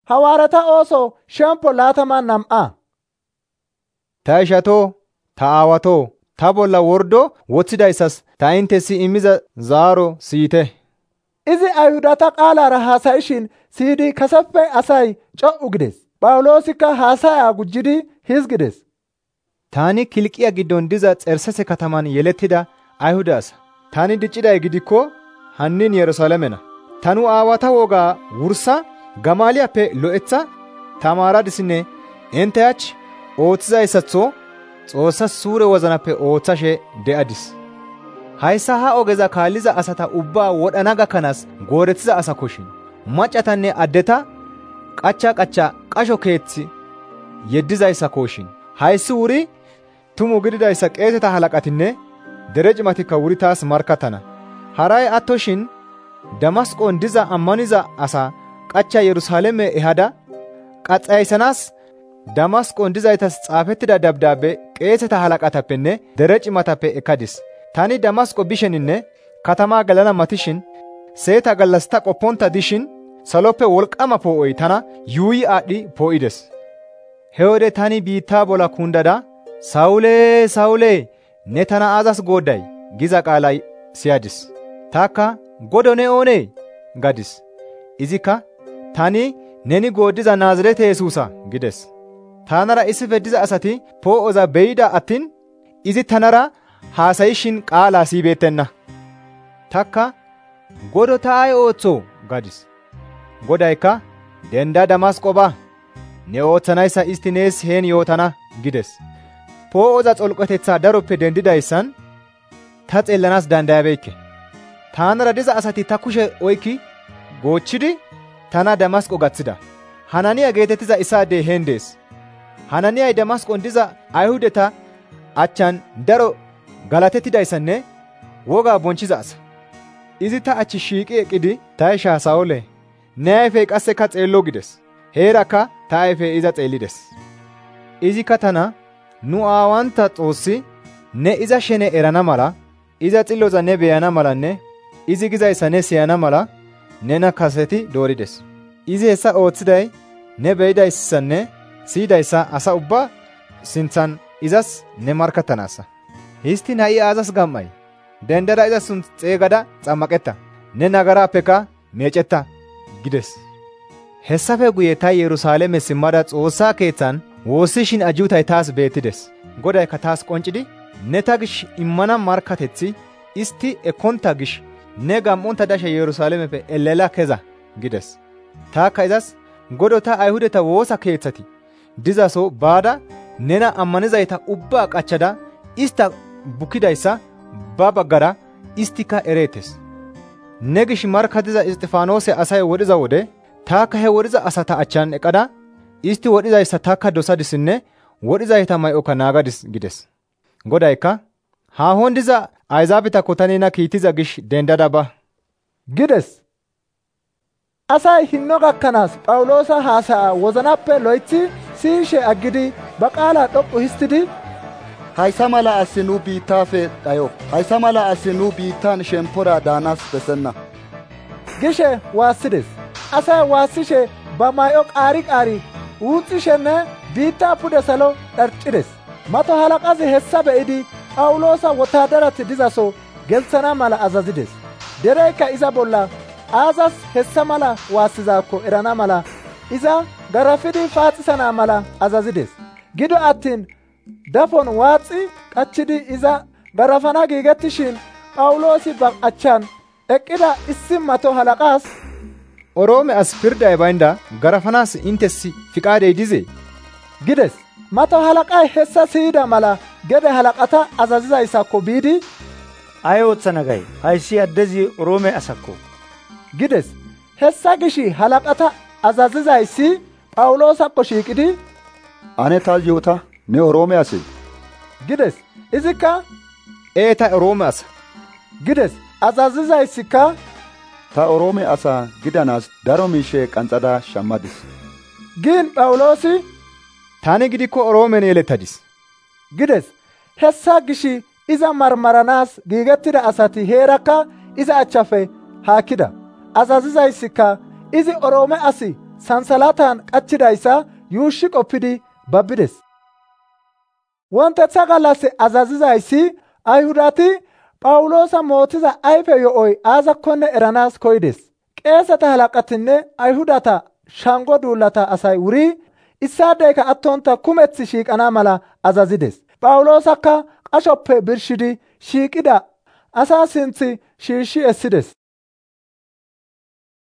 Hawaareta ooso shemppo 22. Ta ishatoo, ta aawatoo, ta bolla wordo woththidayssas ta inttesi immiza zaaro siyite. Izi Ayhudata qaalara haasayishin siyidi kaseppe asay c'o'u gides. Phawuloosikka haasaya gujjidi hizgides. Tani Kilqiya giddon diza Xersese kataman yelettida Ayhuda asa. Tani dicciday gidikko hannin Yerusaalamena. Tanu aawata wogaa wursa Gamaaliyappe lo'etha tamaaradissinne intte hach ooththizayssaththo Xoossas suure wozanappe ooththashe de'adis. Hayssa ha ogeza kaalliza asata ubbaa wodhana gakkanaas goorettiza asakoshin. Maccatanne addeta qachcha qasho keeththi yeddizayssakoshin. Hayssi wuri tumu gididayssa qeeseta halaqatinne dere cimatikka wuri taas markkattana. Haray attoshin Damasqon diza ammaniza asaa qachcha Yerusaalame ehada qaxxayssanaas Damasqon dizaytas xaafettida dabdaabbe qeeseta halaqatappenne dere cimatappe ekkadis. Tani Damasqo bisheninne katamaa gelana matishin seeta gallas ta qoppontta dishin saloppe wolqqama poo'oy tana yuuyi aadhdhi poo'ides. He wode tani biittaa bolla kundada, «Sawulee, Sawulee, ne tana aazas goodday?» giza qaalay siyadis. Taakka, «Godoo ne oonee?» gadis. Izikka, «Tani neni gooddiza Naazirete Yesuusa» gides. Tanara issife diza asati poo'oza be'ida attin izi tanara haasayishin qaalaa siyibeettenna. Taakka, «Godoo ta ay ooththoo?» gadis. Godaykka, «Denda Damasqo ba; ne oothanayssa istti nees heen yootana» gides. Poo'oza xolqotethaa daroppe dendidayssan ta xeellanaas dandayabeekke. Tanara diza asati ta kushe oykki goochchidi tana Damasqo gaththida. Hananiya geetettiza issaadey heen dees. Hananiyay Damasqon diza Ayhudata achchan daro galatettidayssanne wogaa bonchchiza asa. Izi ta achchi shiiqi eqqidi, «Ta ishaa Sawulee, ne ayfey qasseka xeello» gides. Heerakka ta ayfey iza xeellides. Izikka tana, «Nu aawantta Xoossi ne iza shene erana mala, iza xilloza ne beyana malanne izi gizayssa ne siyana mala nena kaseti doorides. Izi hessa ooththiday ne beyidayssanne siyidayssa asa ubbaa sinthan izas ne markattanaassa. Histtiin ha'i aazas gam7ay? Dendada iza sunth xeygada xammaqetta; ne nagaraappeka meecetta» gides. Hessafe guye ta Yerusaalame simmada Xoossaa keeththan woossishin ajjuutay taas beettides. Godaykka taas qonccidi, «Ne ta gish immana markkateththi istti ekkontta gish ne gam7ontta dashe Yerusaalameppe ellela keza» gides. Taakka izas, «Godoo ta Ayhudata woosa keeththati dizaso baada nena ammanizayta ubbaa qachchada istta bukkidayssa ba baggara isttika ereettes. Ne gish markkattiza Isxifaanoose asay wodhiza wode taakka he wodhiza asata achchan eqqada istti wodhizayssa taakka dosadissinne wodhizayta may7oka naagadis» gides. Godaykka, «Haahon diza Ayzaabetakko ta nena kiitiza gish dendada ba» gides. Asay hinno gakkanaas Phawuloosa haasaya wozanappe loyththi siyishe aggidi ba qaalaa dhoqqu histidi, «Hayssa mala asi nu biittaafe dhayo; hayssa mala asi nu biittan shemppora daanaas bessenna» gishe waassides. Asay waassishe ba may7o qaari wuuxxishenne biittaa pude salo dharccides. Mato halaqazi hessa be'idi Phawuloosa wotaadarati dizaso gelthana mala azazides. Dereykka iza bolla aazas hessa mala waassizaakko erana mala iza garafidi paaxisana mala azazides. Gido attin dafon waaxi qachchidi iza garafana giigettishin Phawuloosi ba achchan eqqida issi mato halaqaas, «Oroome as pirday baynda garafanaas inttes fiqaadey dizee?» gides. Mato halaqay hessa siyida mala gede halaqata azazizayssakko biidi, «Ay ooththana gay? Hayssi addezi Oroome asakko» gides. Hessa gish halaqata azazizayssi Phawuloosakko shiiqidi, «Ane taas yoota, ne Oroome asee?» gides. Izikka, «Ta Oroome asa» gides. Azazizayssikka, «Ta Oroome asa gidanaas daro miishshe qanxxada shammadis» giin Phawuloosi, «Tani gidikko Oroomen yelettadis» gides. Hessa gish iza marmaranaas giigettida asati heerakka iza achchafe haakkida. Azazizayssika izi Oroome asi sansalatan qachidayssa yuushshi qoppidi babbides. Wontetha gallas azazizayssi Ayhudati Phawuloosa mootiza ayfe yo'oy aazakkonne eranaas koyides. Qeeseta halaqatinne Ayhudata shango duulata asay wuri issaadeyka attonta kumeth shiiqana mala azazides. Phawuloosakka qashoppe birshidi shiiqida asaa sinth shiishshi essides.